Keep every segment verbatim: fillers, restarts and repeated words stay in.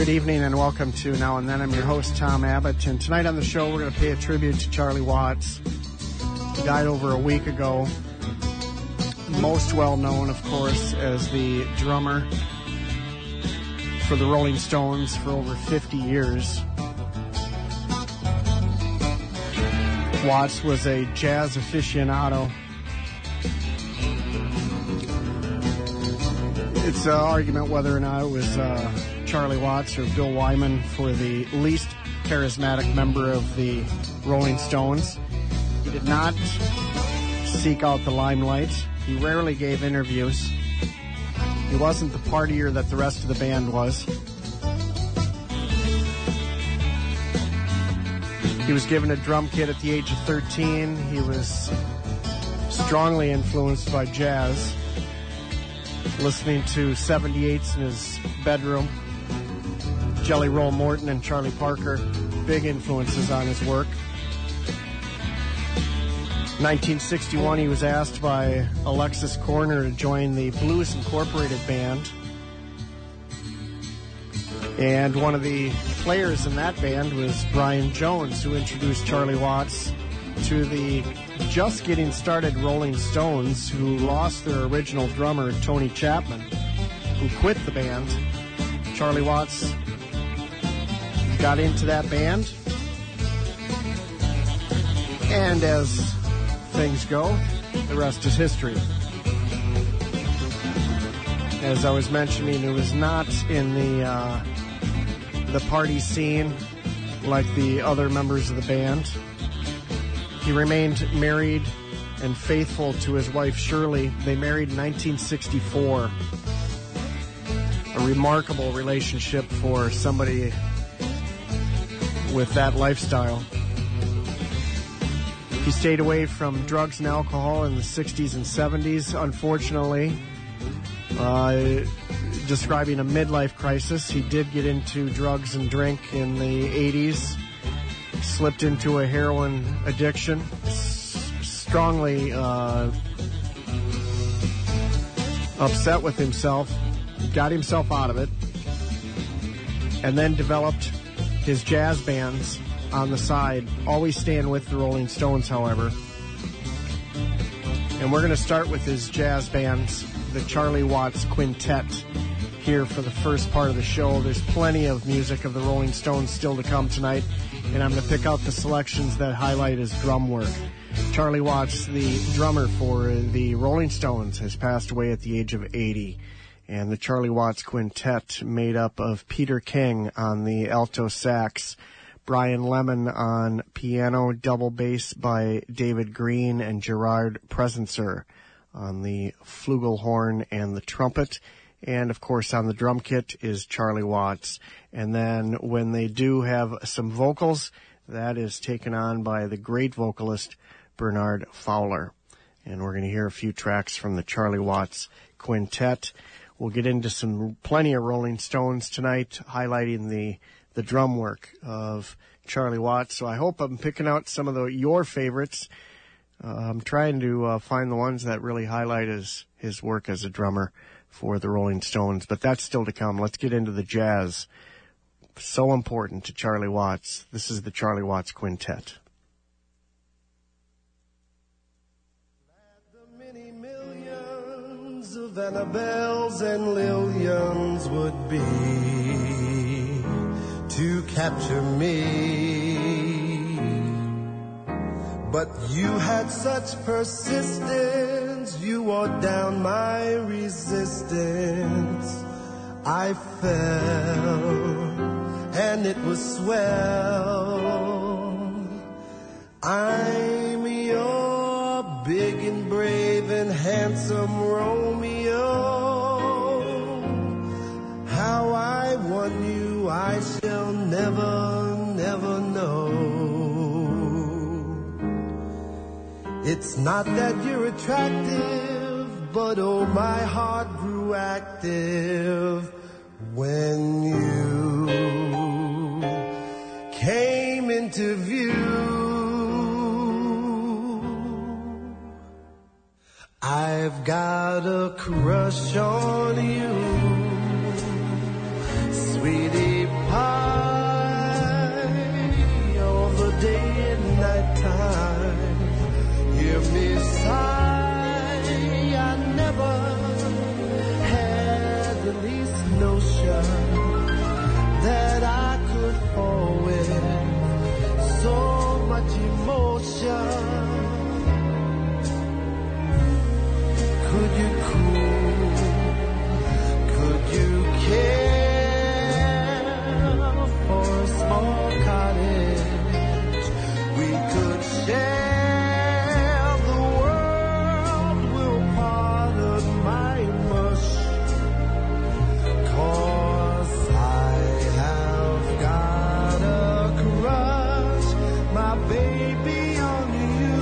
Good evening and welcome to Now and Then. I'm your host, Tom Abbott, and tonight on the show we're going to pay a tribute to Charlie Watts. He died over a week ago. Most well known, of course, as the drummer for the Rolling Stones for over fifty years. Watts was a jazz aficionado. It's an argument whether or not it was uh, Charlie Watts or Bill Wyman for the least charismatic member of the Rolling Stones. He did not seek out the limelight. He rarely gave interviews. He wasn't the partier that the rest of the band was. He was given a drum kit at the age of thirteen. He was strongly influenced by jazz, listening to seventy-eights in his bedroom. Jelly Roll Morton and Charlie Parker, big influences on his work. nineteen sixty-one, he was asked by Alexis Korner to join the Blues Incorporated band. And one of the players in that band was Brian Jones, who introduced Charlie Watts to the just getting started Rolling Stones, who lost their original drummer, Tony Chapman, who quit the band. Charlie Watts got into that band, and as things go, the rest is history. As I was mentioning, it was not in the uh, the party scene like the other members of the band. He remained married and faithful to his wife Shirley. They married in nineteen sixty-four. A remarkable relationship for somebody with that lifestyle. He stayed away from drugs and alcohol in the sixties and seventies, unfortunately. Uh, describing a midlife crisis, he did get into drugs and drink in the eighties, slipped into a heroin addiction, s- strongly uh, upset with himself, got himself out of it, and then developed his jazz bands on the side, always staying with the Rolling Stones, however. And we're going to start with his jazz bands, the Charlie Watts Quintet, here for the first part of the show. There's plenty of music of the Rolling Stones still to come tonight, and I'm going to pick out the selections that highlight his drum work. Charlie Watts, the drummer for the Rolling Stones, has passed away at the age of eighty. And the Charlie Watts Quintet, made up of Peter King on the alto sax, Brian Lemon on piano, double bass by David Green, and Gerard Presencer on the flugelhorn and the trumpet. And, of course, on the drum kit is Charlie Watts. And then when they do have some vocals, that is taken on by the great vocalist Bernard Fowler. And we're going to hear a few tracks from the Charlie Watts Quintet. We'll get into some plenty of Rolling Stones tonight, highlighting the, the drum work of Charlie Watts. So I hope I'm picking out some of the, your favorites. Uh, I'm trying to uh, find the ones that really highlight his, his work as a drummer for the Rolling Stones, but that's still to come. Let's get into the jazz. So important to Charlie Watts. This is the Charlie Watts Quintet. The many millions of Annabelles and Lillians would be to capture me. But you had such persistence, you wore down my resistance. I fell, and it was swell. I'm your big and brave and handsome Romeo. How I won you, I shall never, never know. It's not that you're attractive, but oh, my heart grew active when you came into view. I've got a crush on you, sweetie day and night time. Hear me sigh, I never had the least notion that I could fall with so much emotion. Could you cool? Could you care for a small cottage we could share? The world will pardon my mush, 'cause I have got a crush, my baby, on you.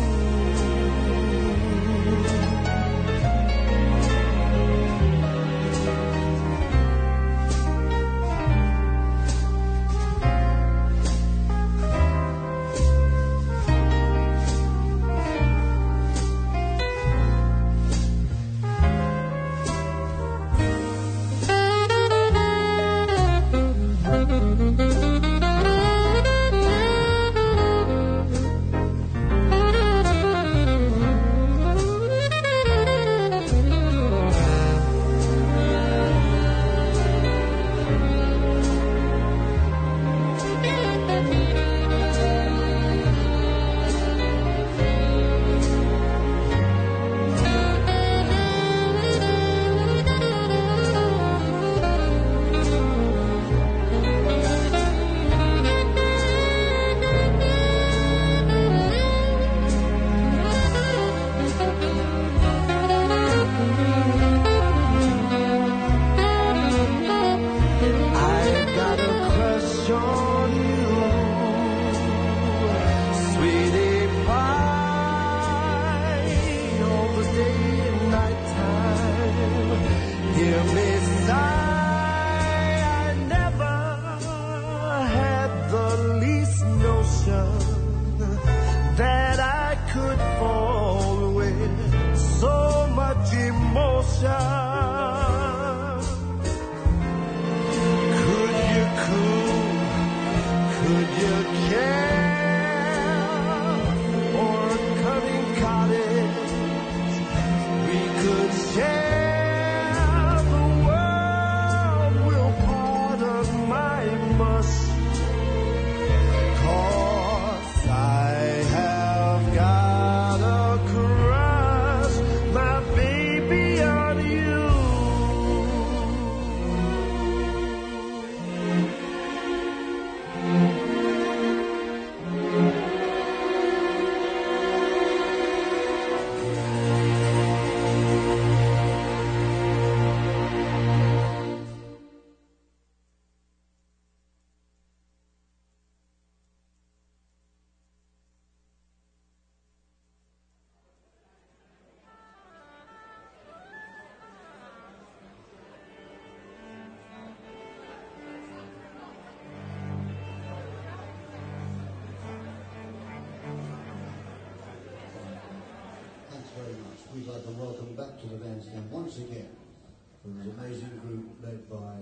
We'd like to welcome back to the bandstand once again from this amazing group led by,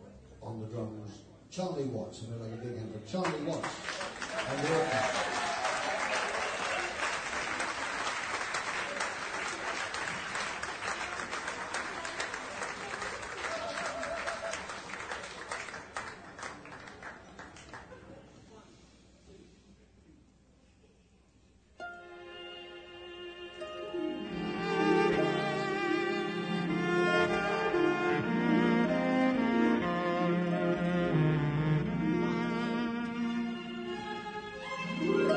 on the drums, Charlie Watts. And we'd like a big hand for Charlie Watts and the orchestra. Woo!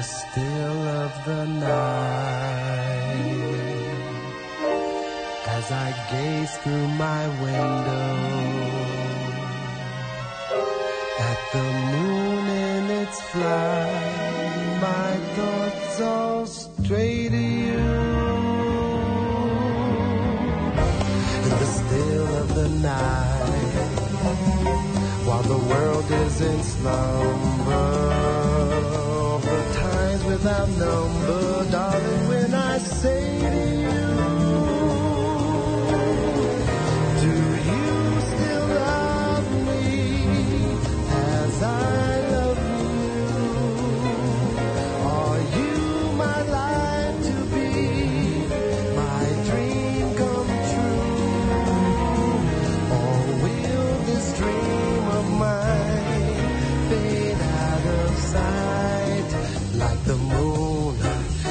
the still of the night, as I gaze through my window at the moon in its flight, my thoughts all stray to you. In the still of the night, while the world is in slumber, the times without number, darling, when I say to you, do you still love me as I love you? Are you my life to be, my dream come true? Or will this dream of mine fade out of sight, like the moon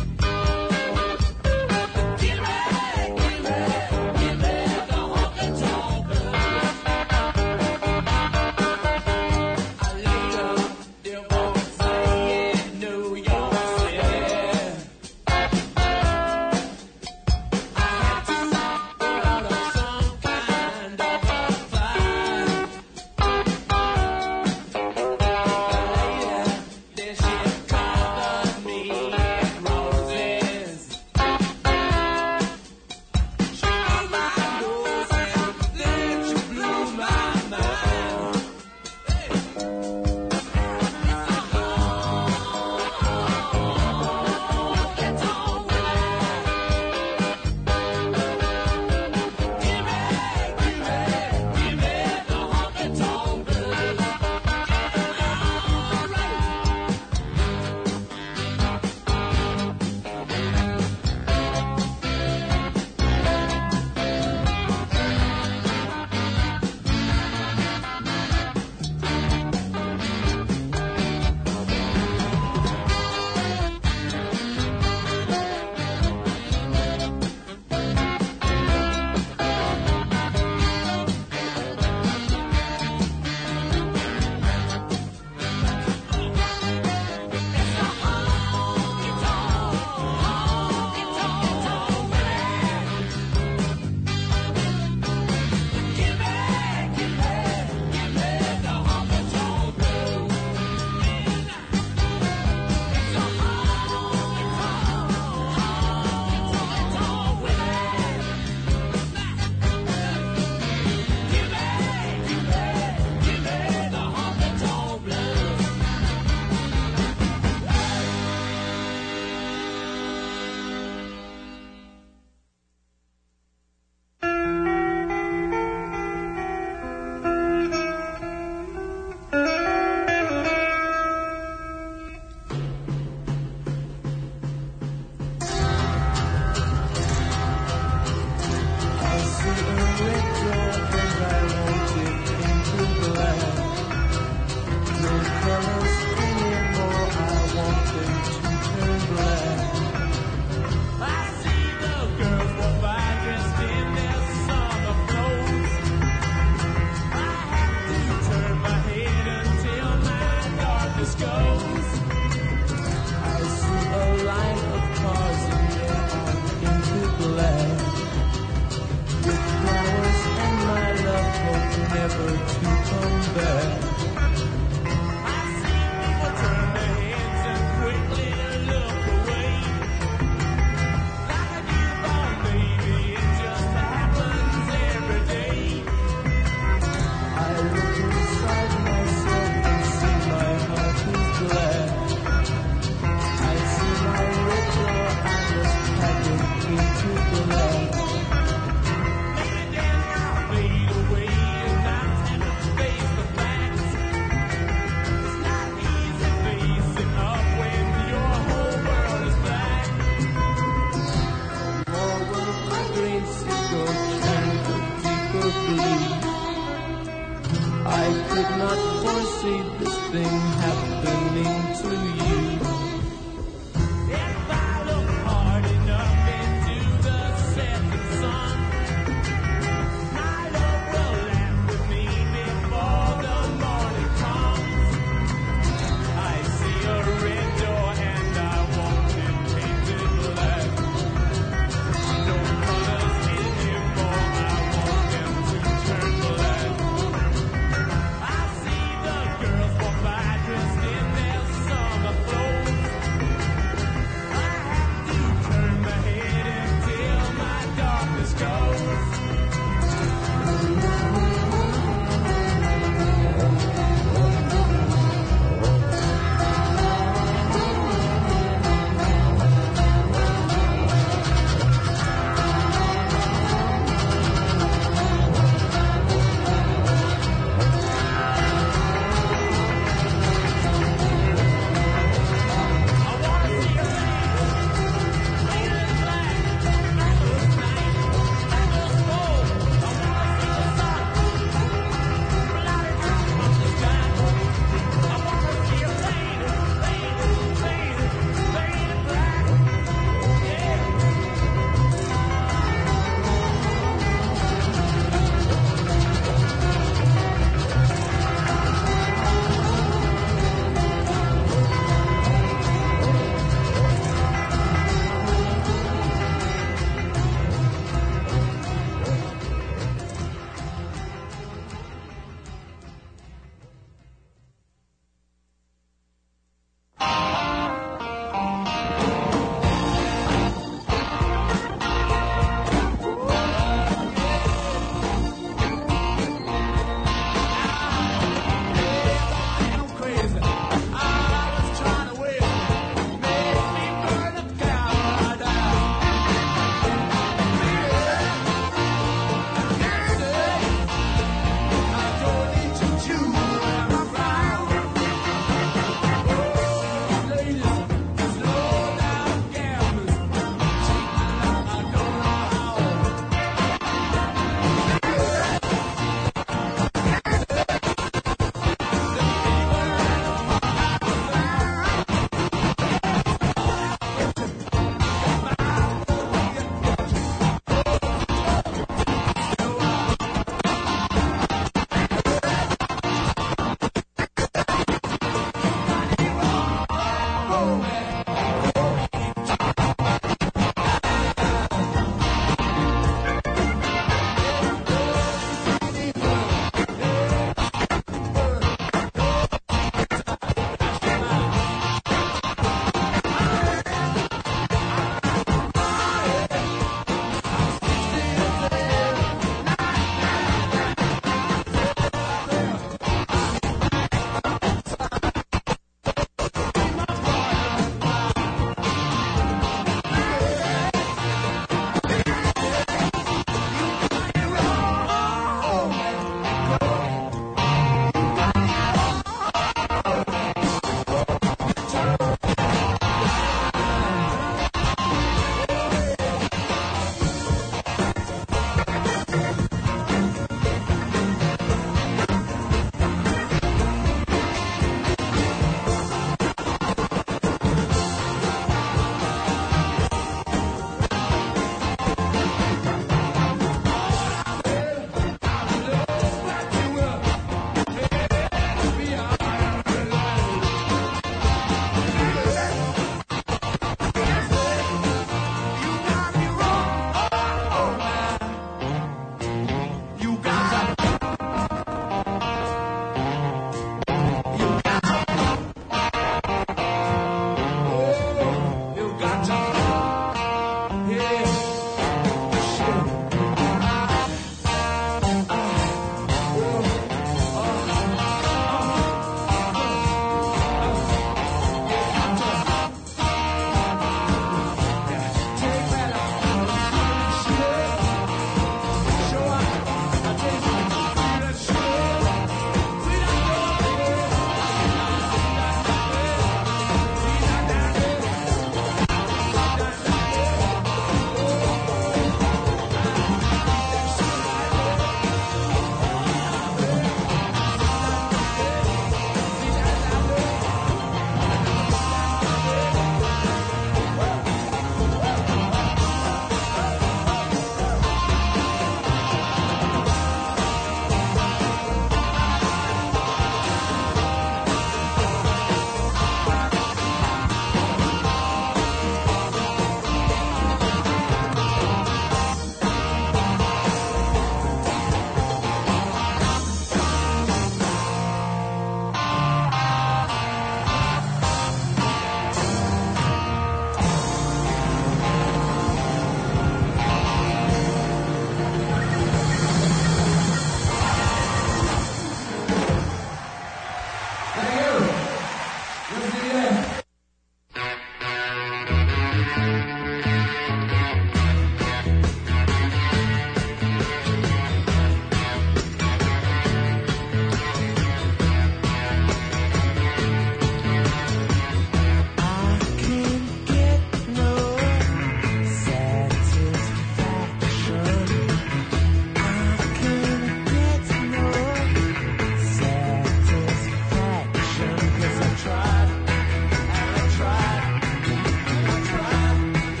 Tried, and I tried, and I tried.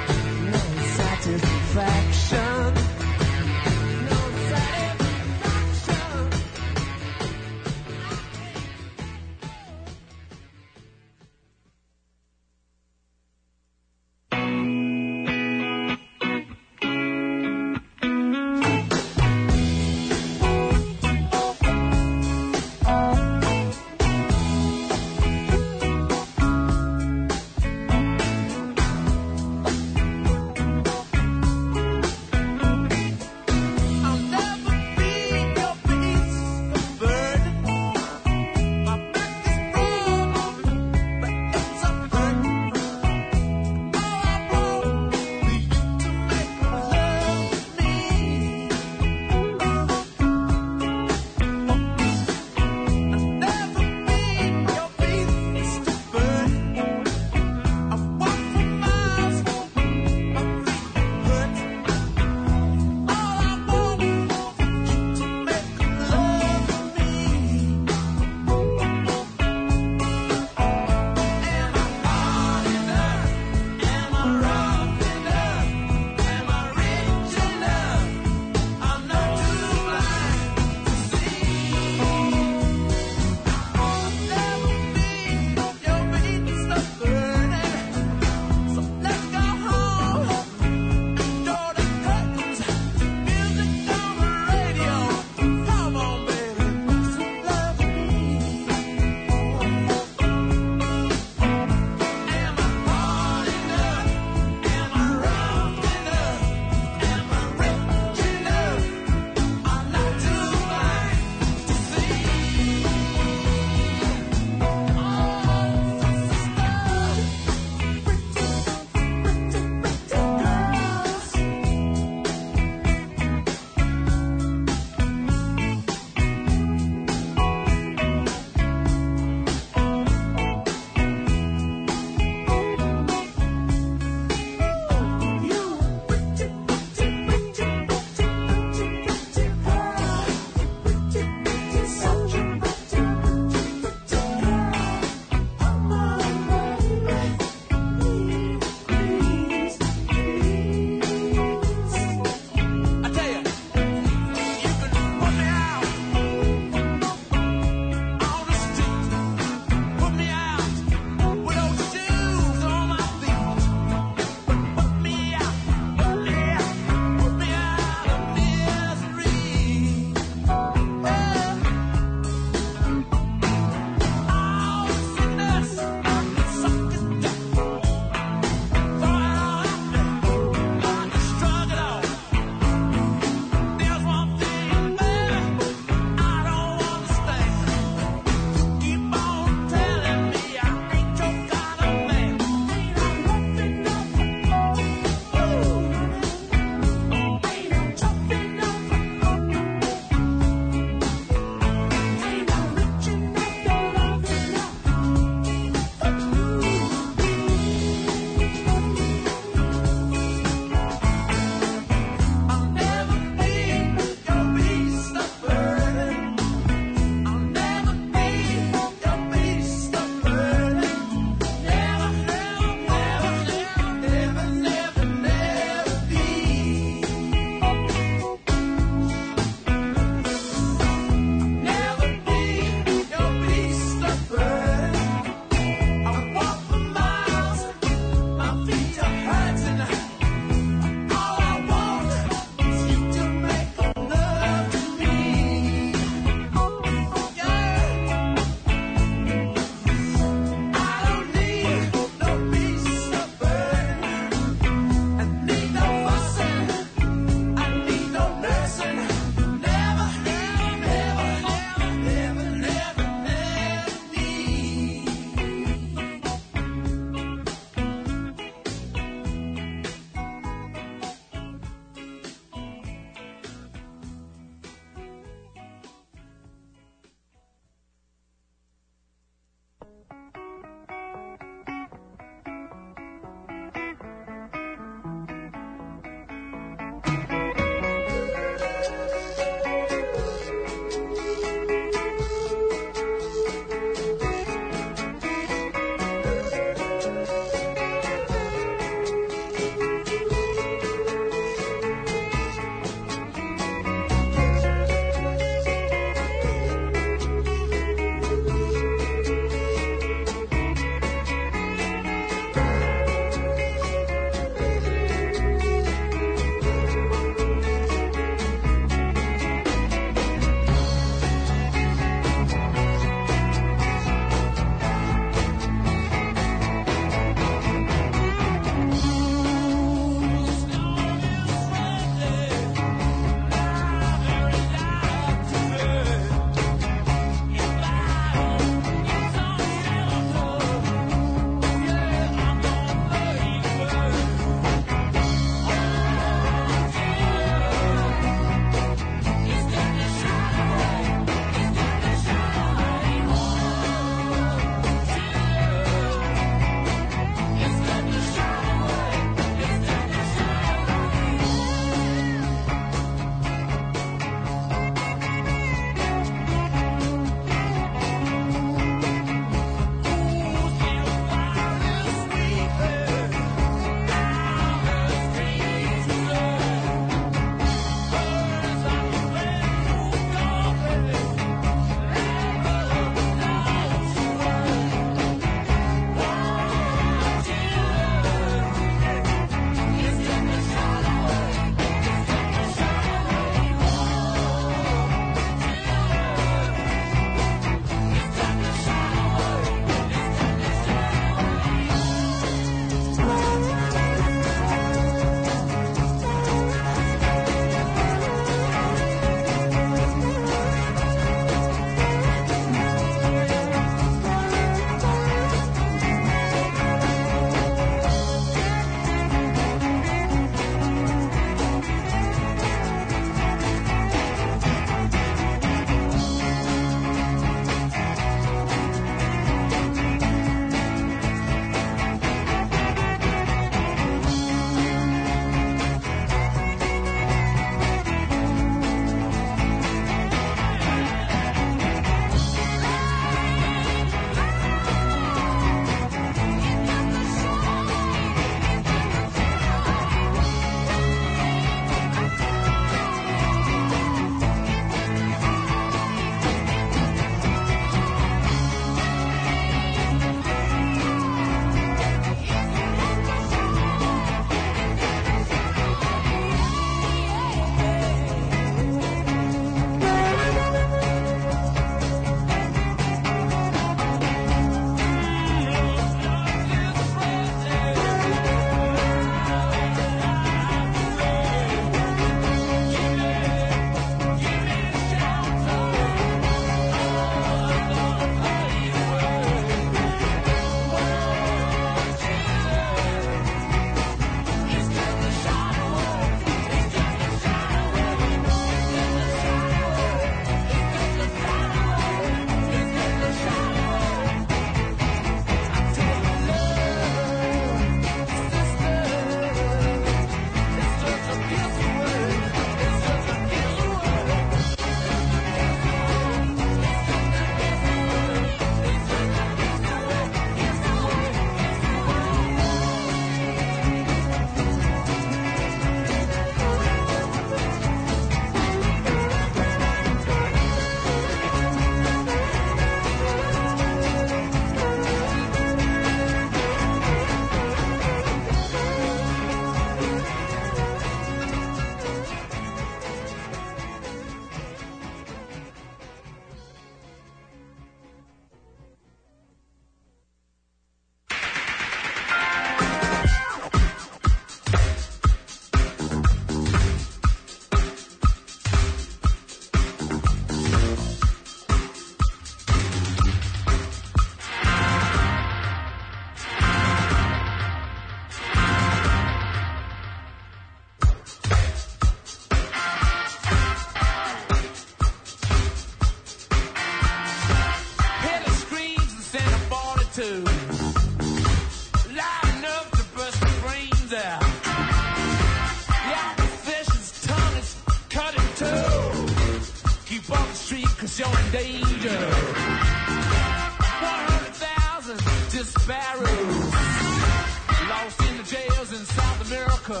showing danger. one hundred thousand disparates lost in the jails in South America.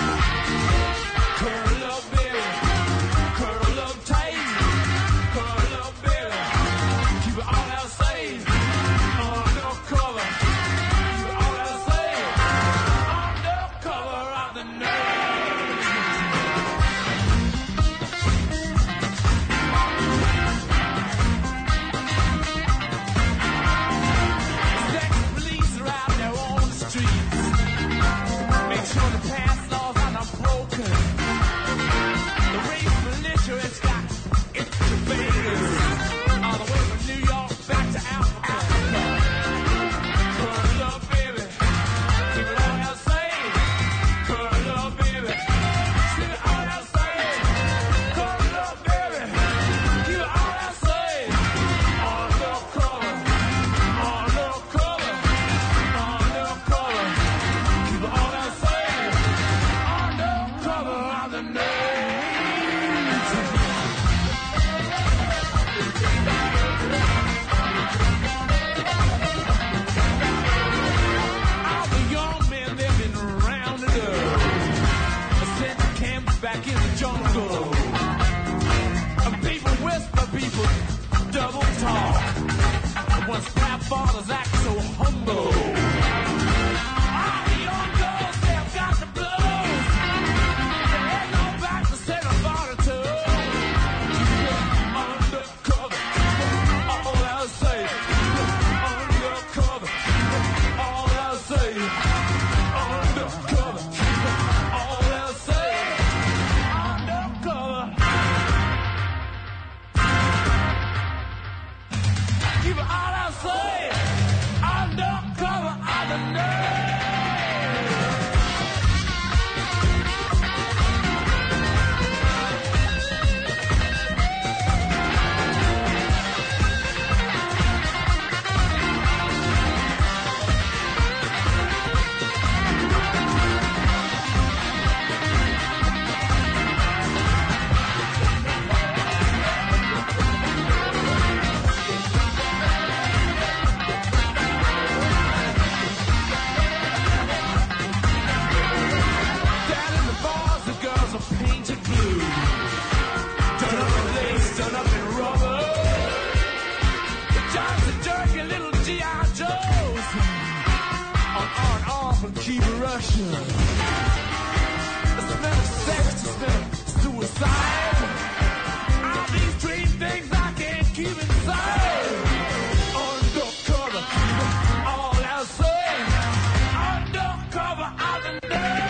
Curl up, baby. Curl up tight. Curl up, baby. Keep it all out safe. Undercover. Keep it all out safe. Undercover of the nerves. Sex police are out there on the streets. Make sure the past laws are not broken. The race militia has got incubators all the way from New York back to Africa. Curl up, baby. Keep it all out safe. Curl up, baby. Keep it all out safe. Curl up, baby. Keep it all out safe. Undercover. Undercover. Undercover. Keep it all out safe. Undercover on the nerves. All the young men, they've been rounded up, sent to camps back in the jungle. And people whisper, people double talk. Once proud fathers act so humble. All the young girls, they've got the blues. There ain't no back to set a body to. Undercover, all I'll say. Undercover, all I'll say. Undercover, all I'll say. Undercover. Keep it all I'll say. Undercover on the nerve. Down in the bars, the girls are painted blue. Done up in lace, done up in rubber. The jocks are jerky little G I Joes. On on off and keep rushing. The smell of sex, the smell of suicide. All these dream things I can't keep inside. Undercover, all I'll say. Undercover, I'm the nerve.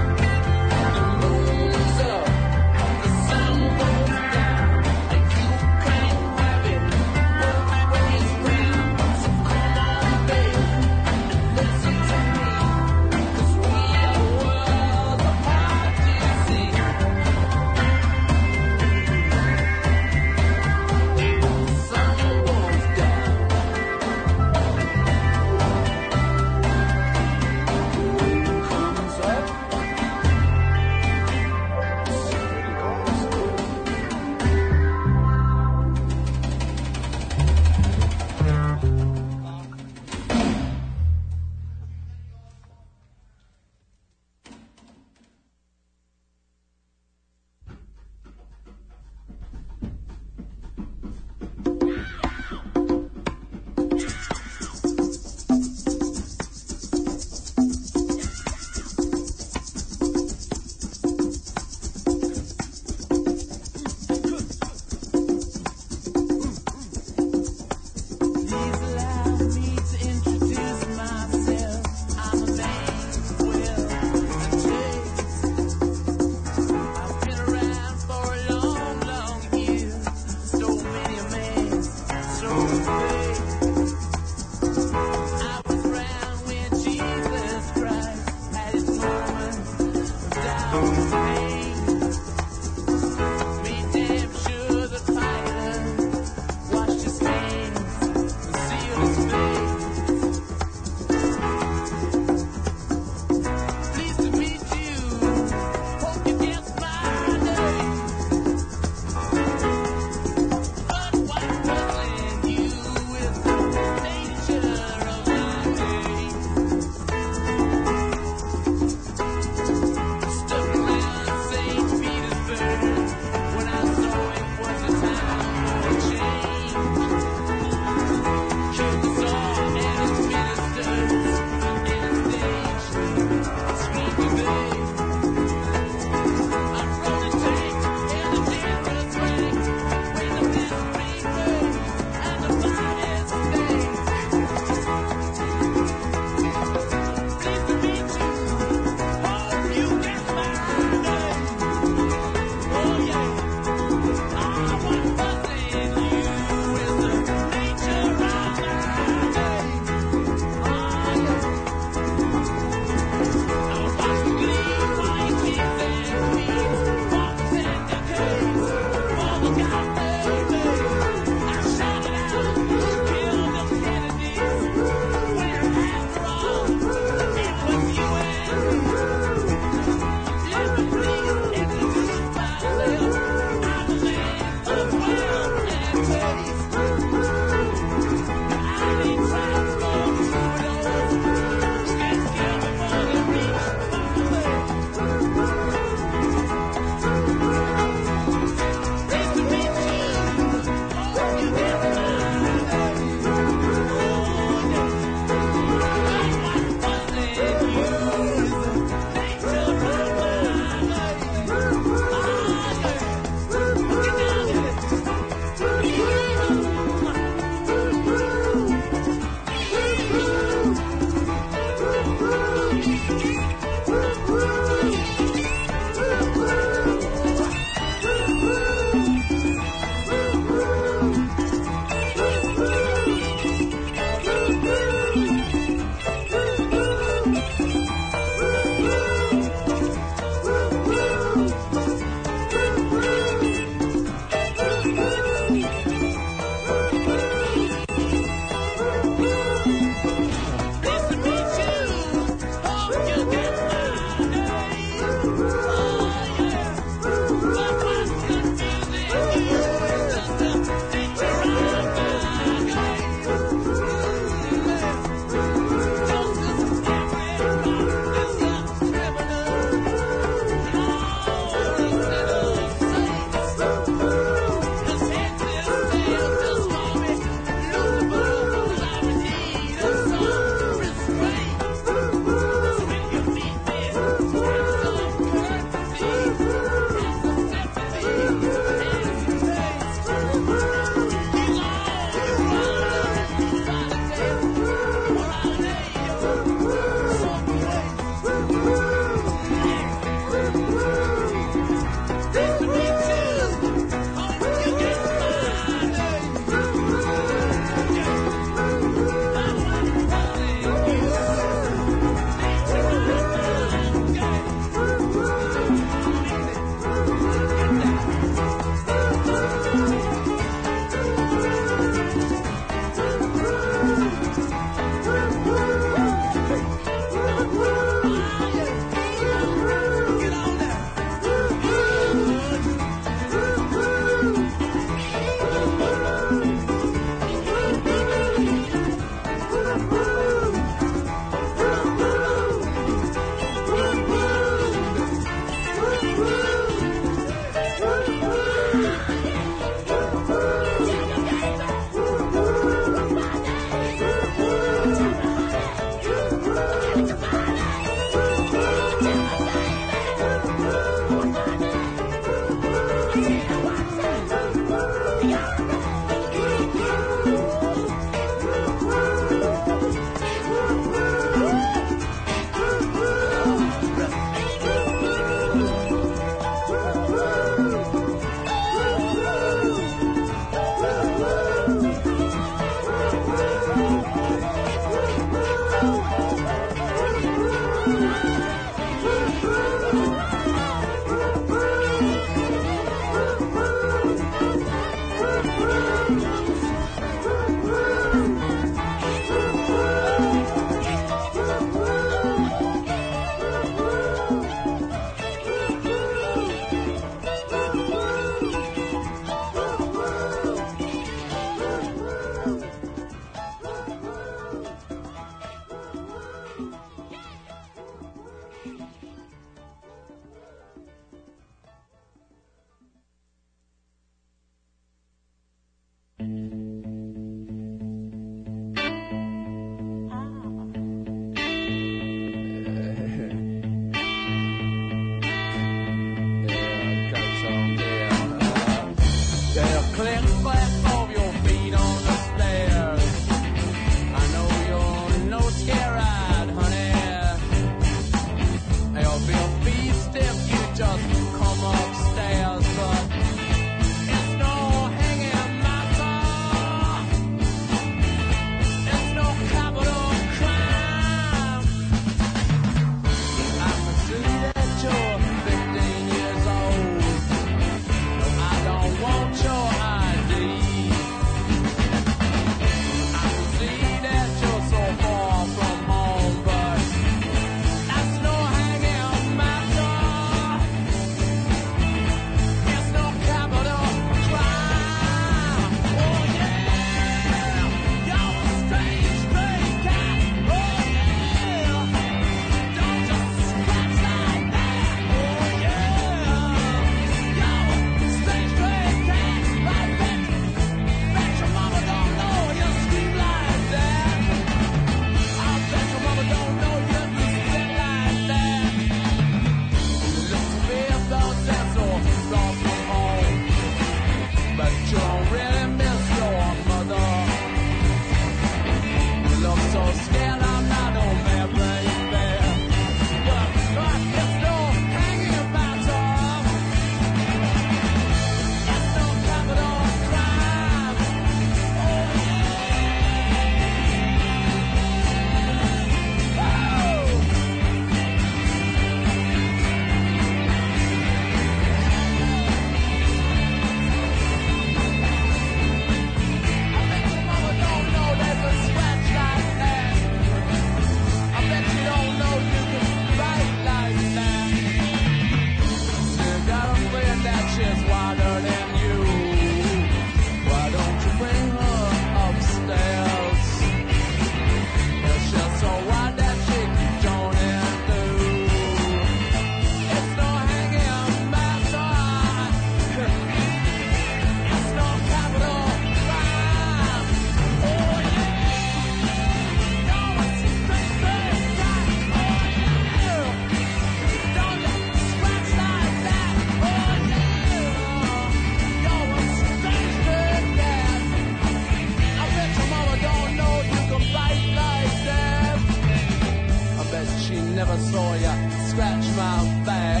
she never saw ya scratch my back.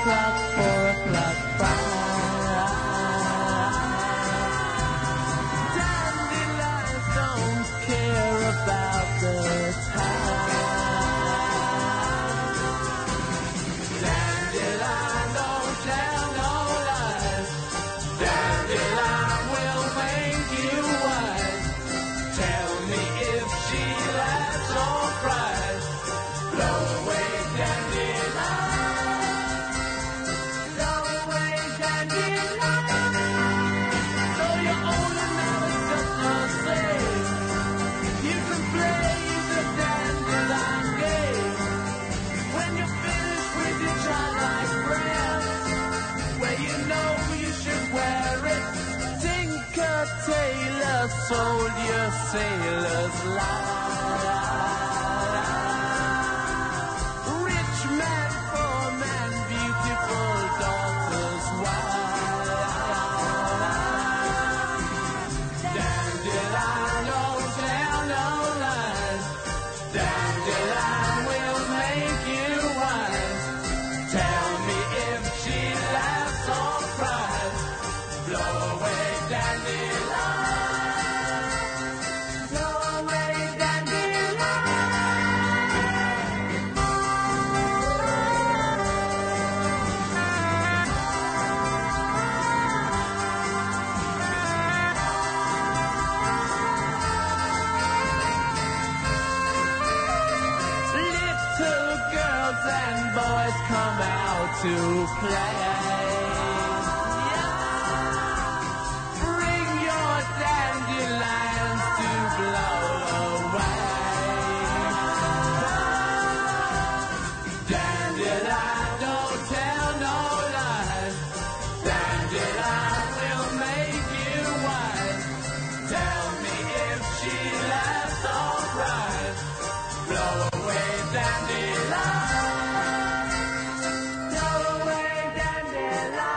o'clock, four o'clock, five. Dandelions don't care about the time. Dandelion don't tell no lies. Dandelion will make you wise. Tell me if she laughs or cries. Blow away dandelion. Blow away dandelion. So you're old and now it's just the same. You can play the dandelion game. When you're finished with your childlike brand, where you know you should wear it. Tinker Tailor sold your sailor's life. Rich man, poor man, beautiful daughter's wife. Dandelion don't tell no lies. Dandelion will make you wise. Tell me if she laughs or cries. Blow away dandelion. Blow away dandelion. Little girls and boys come out to play. Bring your dandelions to blow away. Dandelion don't tell no lies. Dandelion will make you wise. Tell me if she laughs or cries. Blow away dandelion. Blow away dandelion.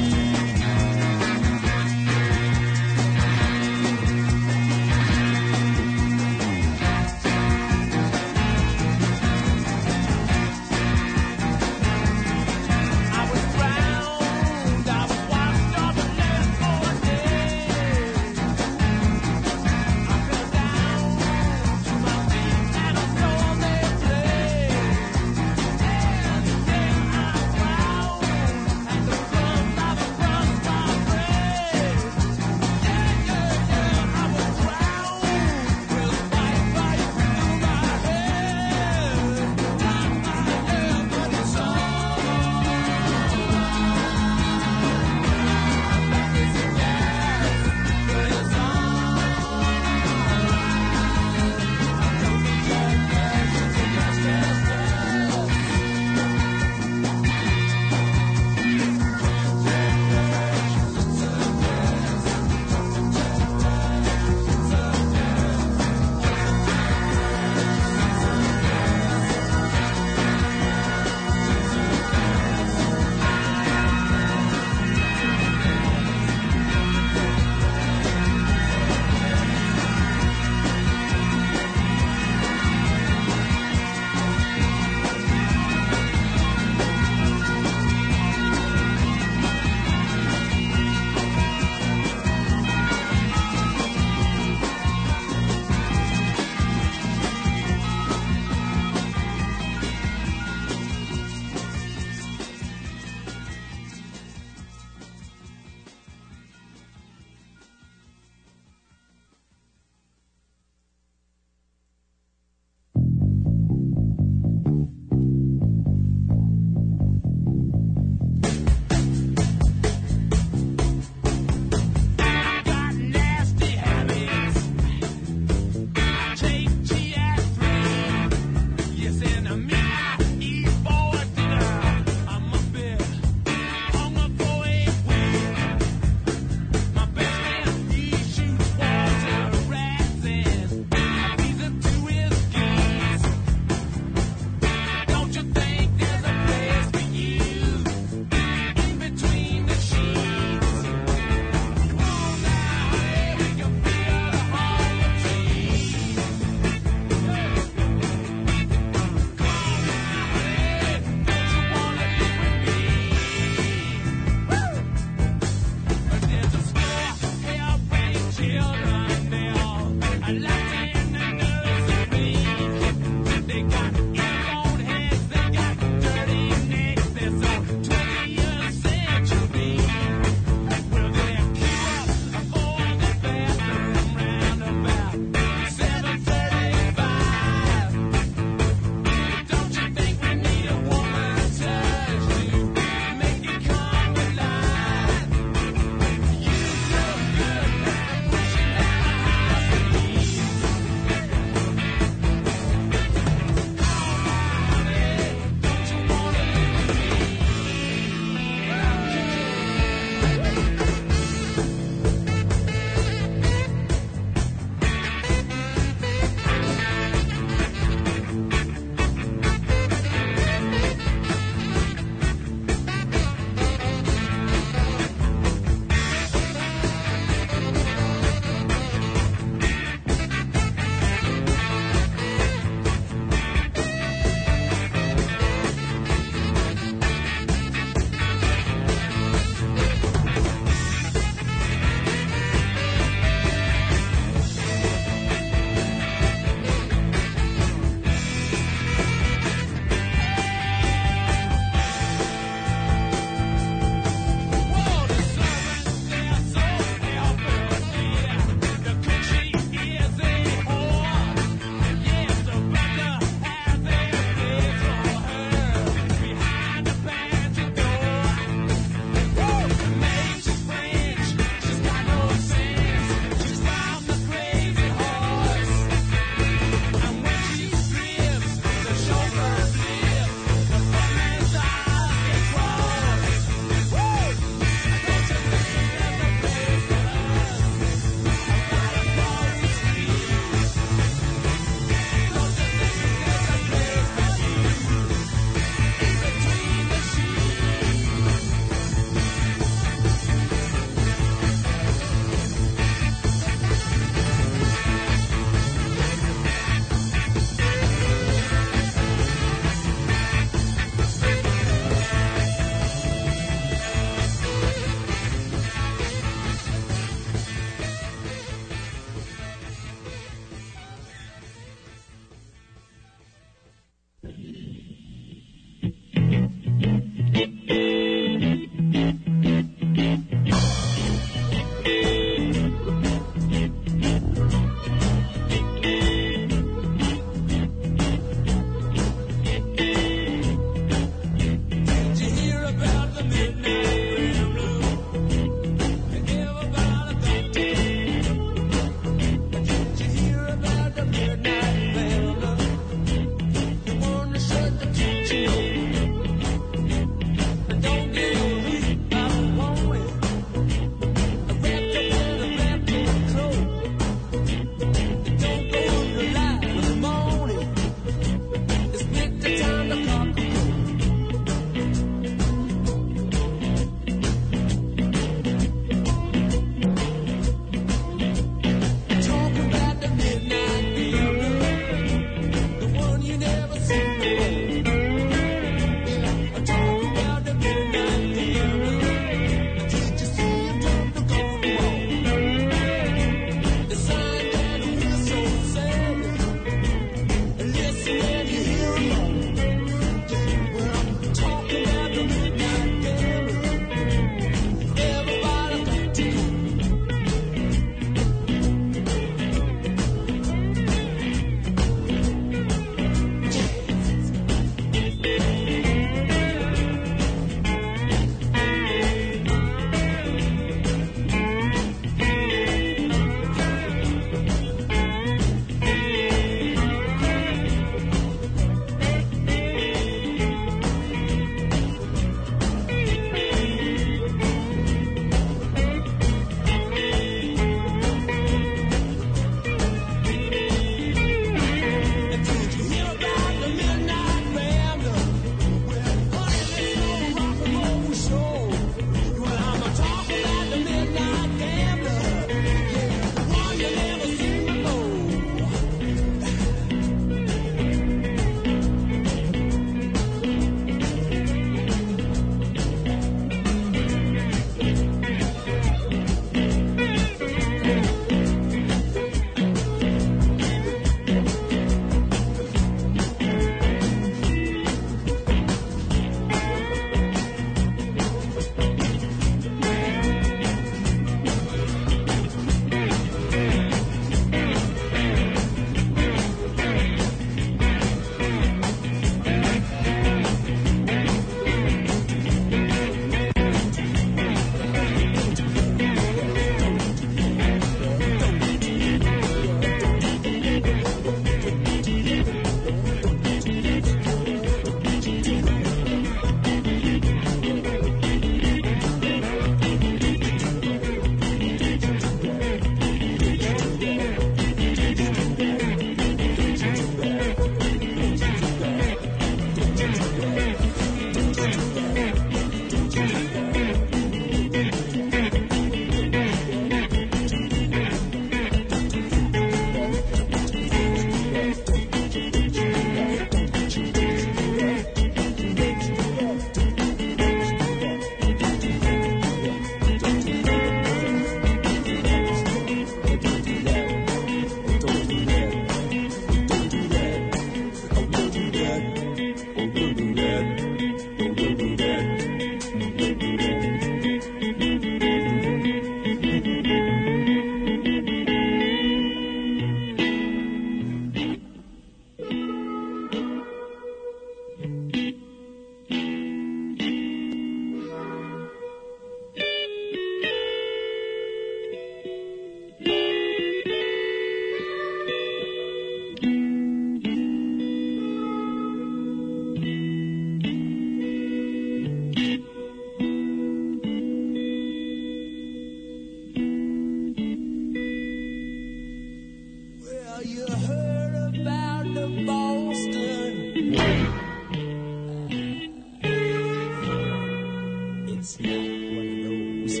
is one of those.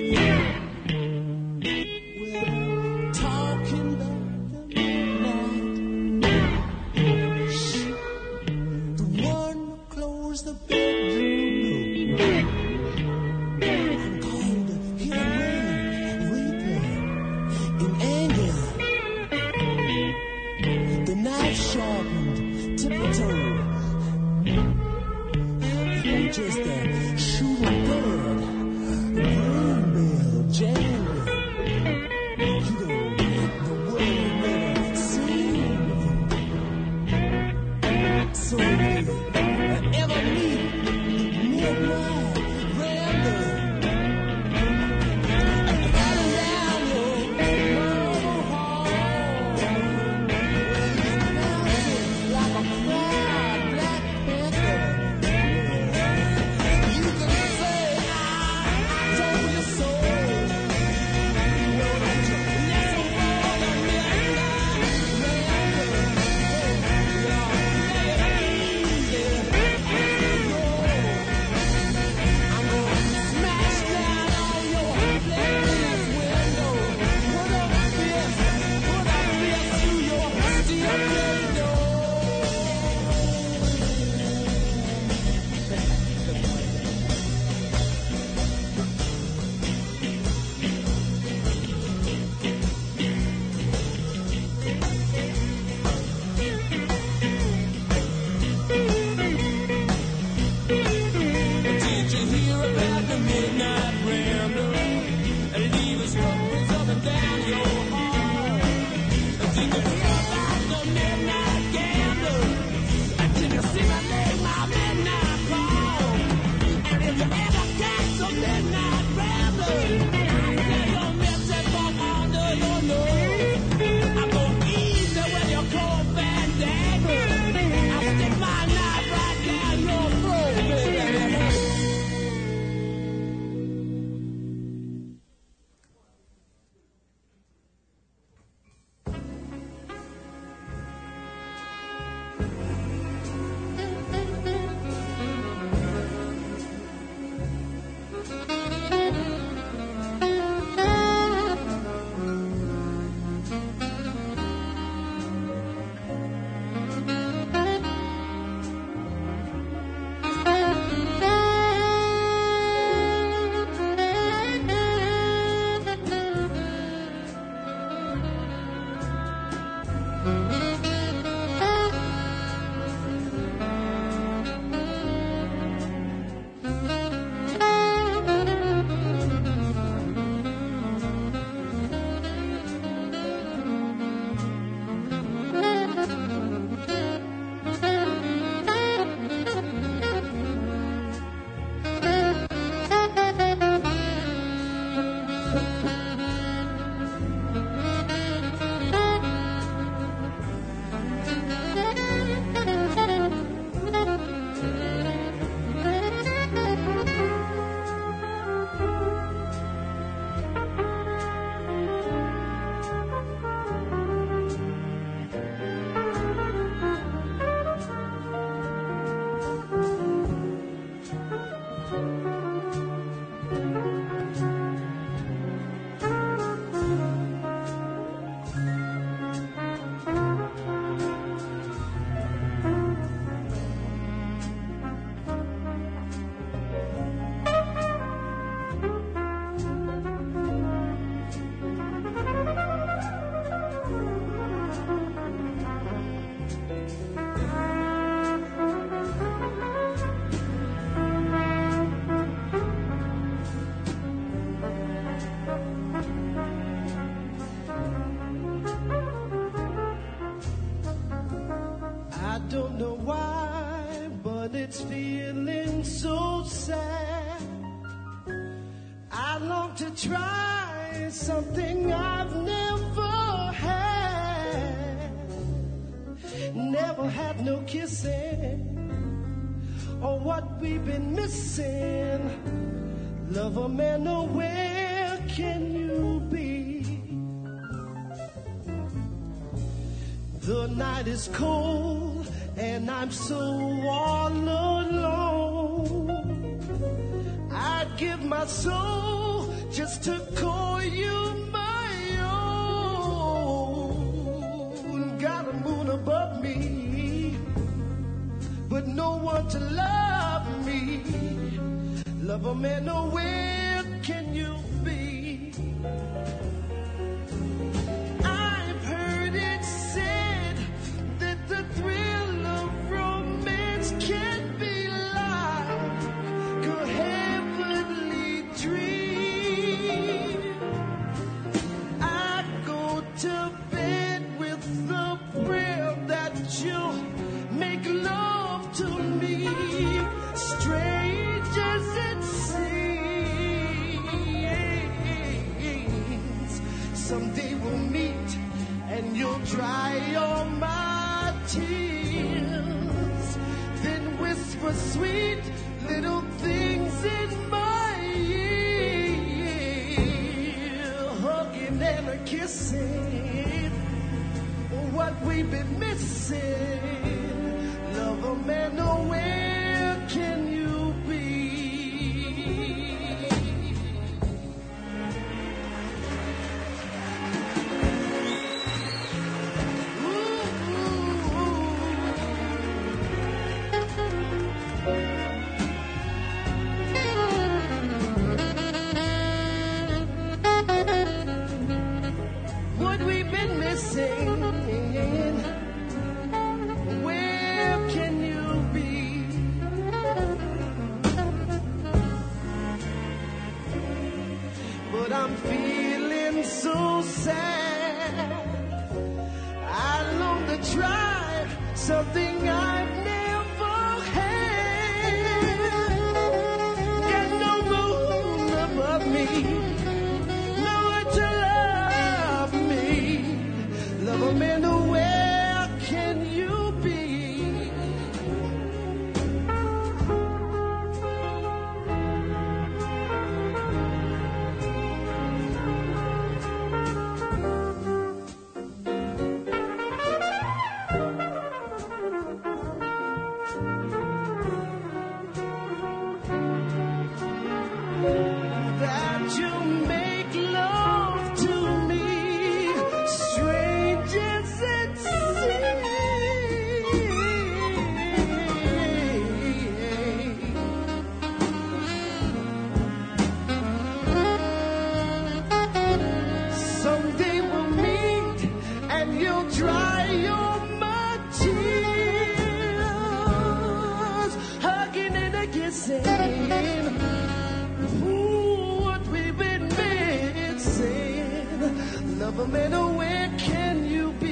We're talking about the night. Shh. The one who closed the bedroom door. I'm going to hear rain weeping in anger. The knife sharpened tiptoe. Just a shooting bird, a green bell jangling. You know, the world never seen. So if you ever meet midnight rambling, right around your mobile hall, bouncing like a proud Black Panther. it's feeling so sad. I long to try something I've never had. Never had no kissing, or what we've been missing. Lover man, oh, where can you be? The night is cold and I'm so all alone. I give my soul just to call you my own. Got a moon above me, but no one to love me. Love a man, nowhere can you be? I've heard it said that the thrill of romance can't be like a heavenly dream. I go to bed with the prayer that you'll make love to me, strange as it seems. Someday we'll meet and you'll dry all my tears, then whisper sweet little things in my ear, hugging and a kissing, what we've been missing. Love a man, nowhere can you be? What we've been missing, where can you be? But I'm feeling so sad, I long to try something I've never had. Got no moon above me, no one to love me. Love a man, where can you be? That you make love to me, strange as it seems. Someday we'll meet and you'll dry your my tears, hugging and a kissing. Ooh, what we've been missing. Love a man, where can you be?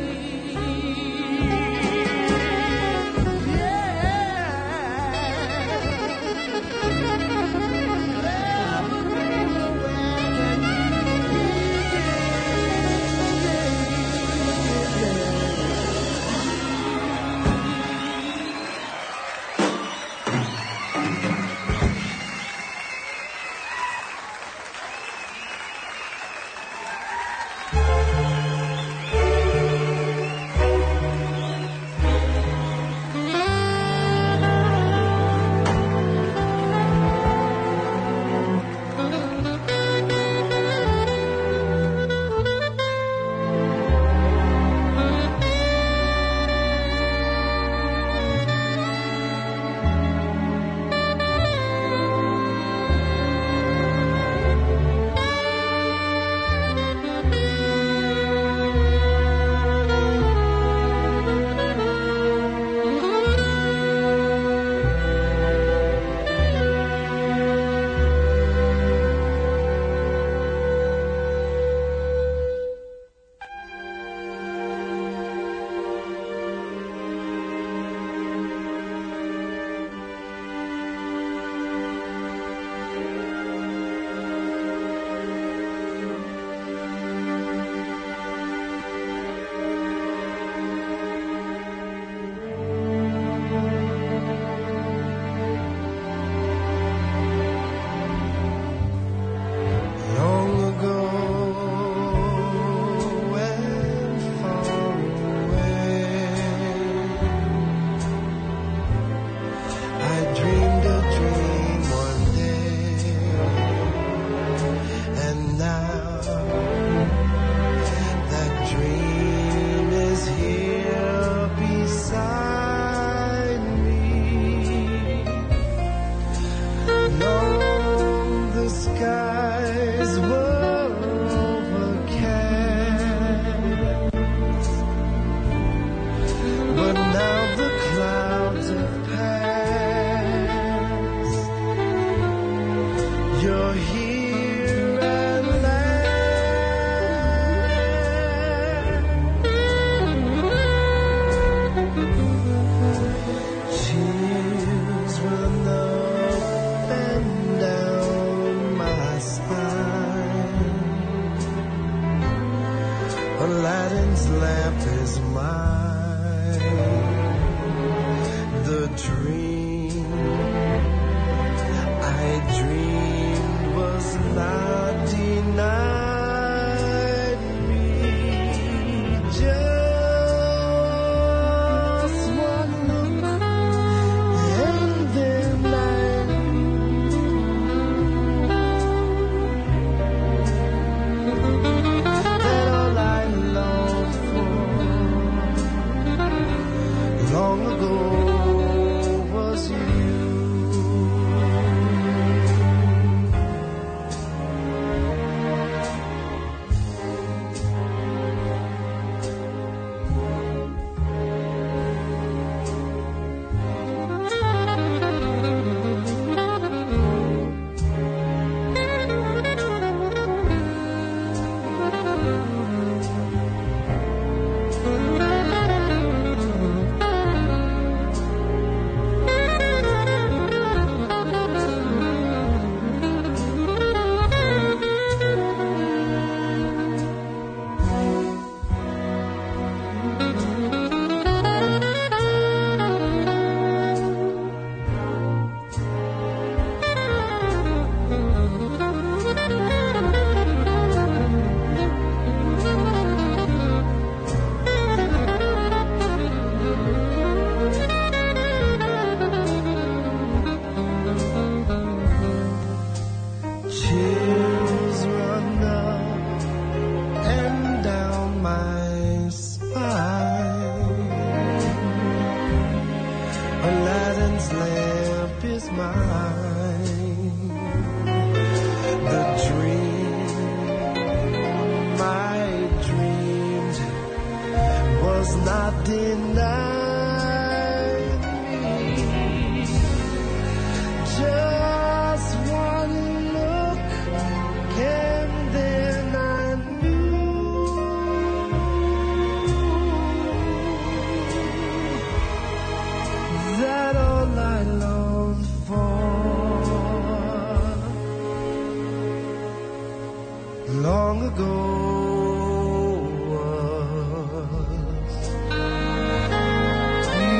Yeah. Love a man, where can you be? You're here at last. Chills run up and down my spine. Aladdin's lamp is mine. The dream I dreamed was not denied me. Just one look and then I that all I longed for long ago was you. Chills run up and down my spine. Aladdin's lamp is mine. The dream I dreamed was not denied me. Just one look and then I knew that all I longed for long ago was you.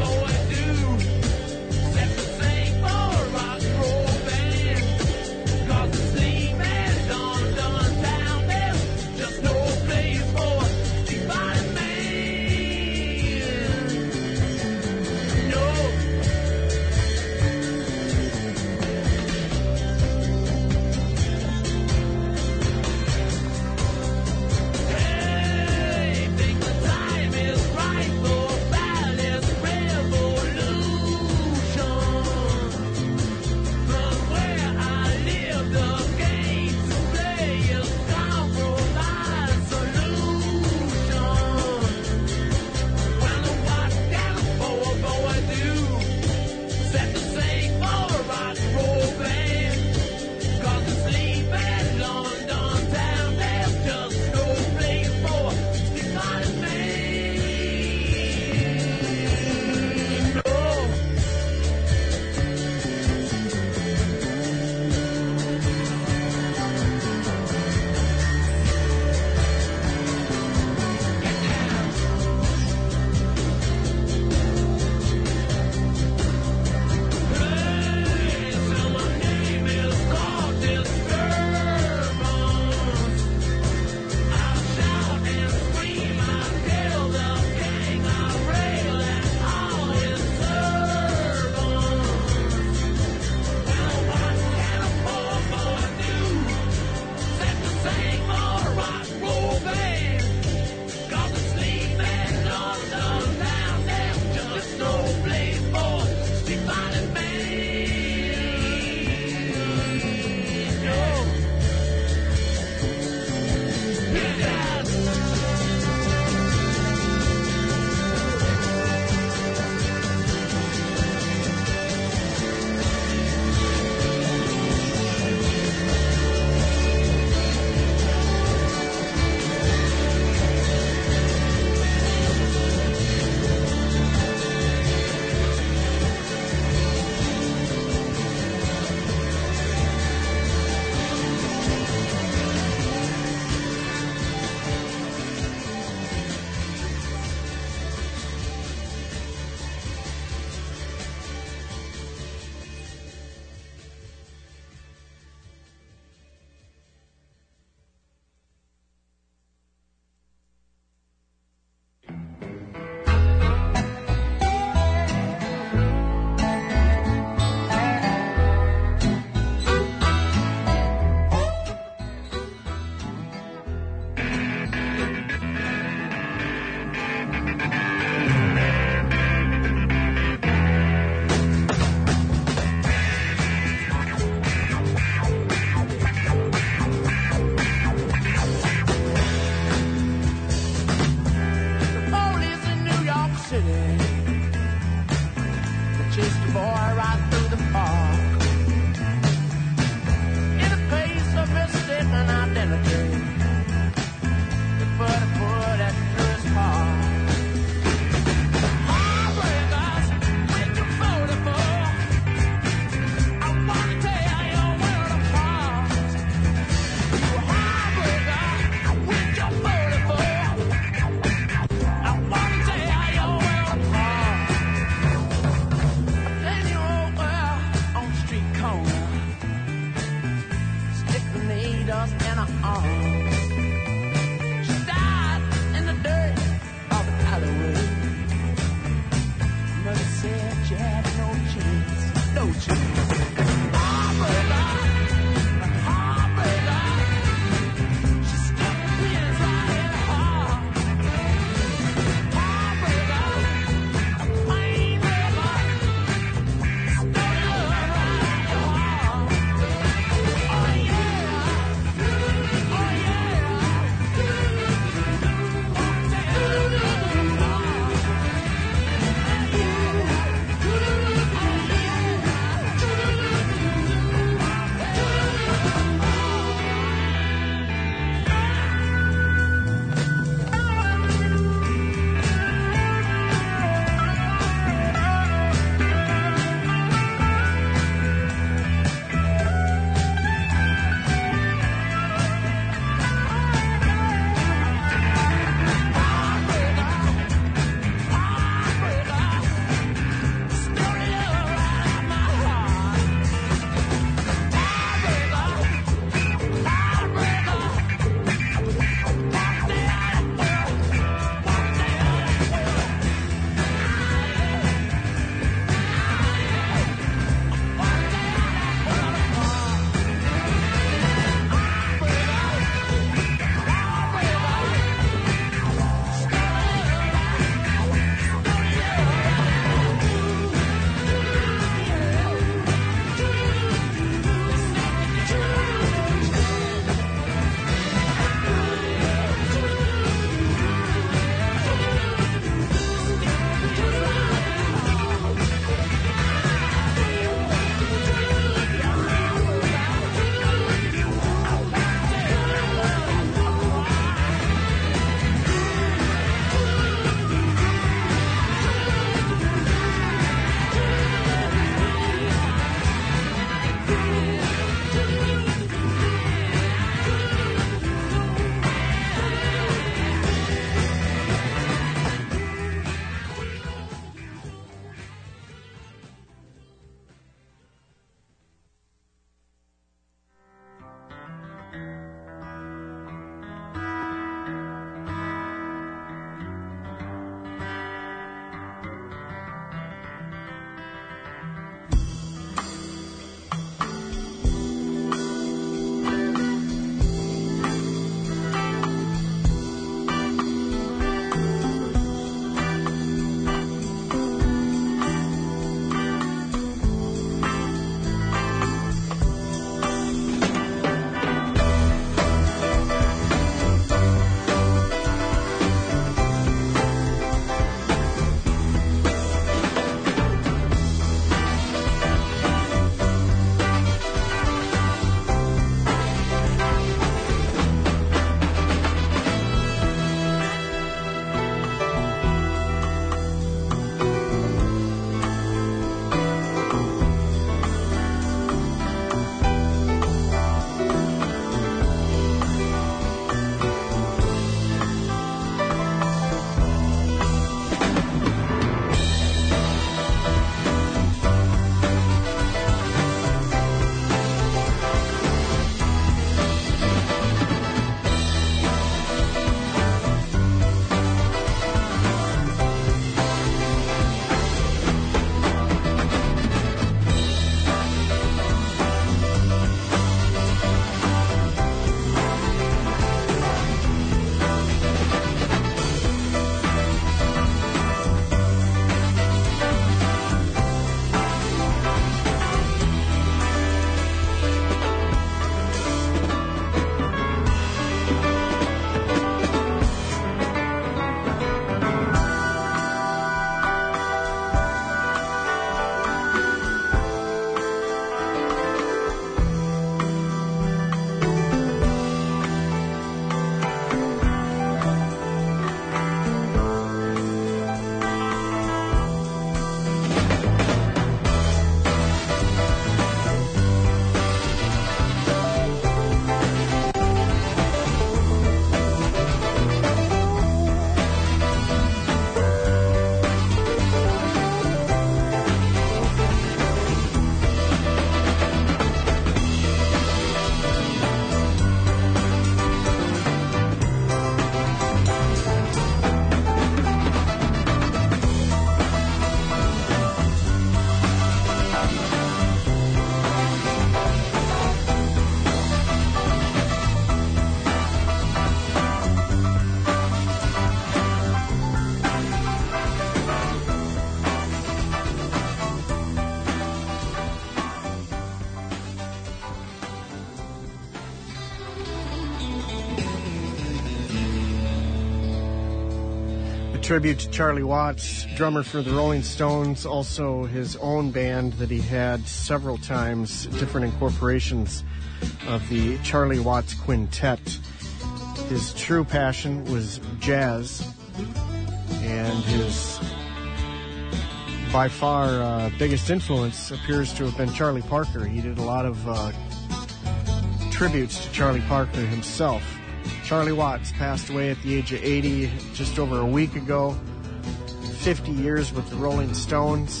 tribute to Charlie Watts, drummer for the Rolling Stones, also his own band that he had several times, different incorporations of the Charlie Watts Quintet. His true passion was jazz, and his by far uh, biggest influence appears to have been Charlie Parker. He did a lot of uh, tributes to Charlie Parker himself. Charlie Watts passed away at the age of eighty just over a week ago. fifty years with the Rolling Stones.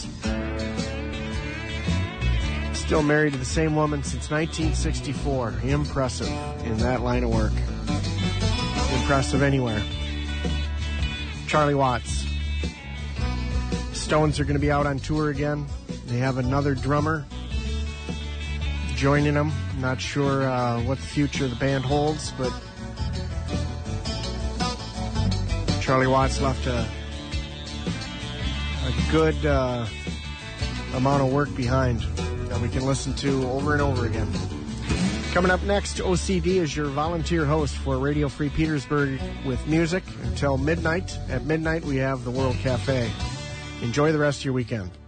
Still married to the same woman since nineteen sixty-four. Impressive in that line of work. Impressive anywhere. Charlie Watts. Stones are going to be out on tour again. They have another drummer joining them. Not sure uh, what the future of the band holds, but Charlie Watts left a, a good uh, amount of work behind that we can listen to over and over again. Coming up next, O C D is your volunteer host for Radio Free Petersburg with music until midnight. At midnight, we have the World Cafe. Enjoy the rest of your weekend.